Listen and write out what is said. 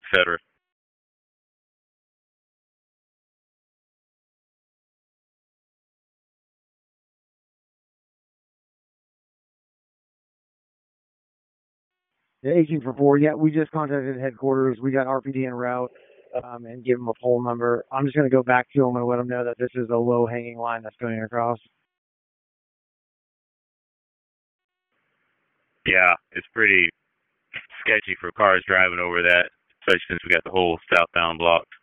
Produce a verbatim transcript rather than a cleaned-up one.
cetera. Yeah, eighteen for four. Yeah, we just contacted headquarters. We got R P D en route, um, and give them a poll number. I'm just going to go back to them and let them know that this is a low hanging line that's going across. Yeah, it's pretty sketchy for cars driving over that, especially since we got the whole southbound blocked.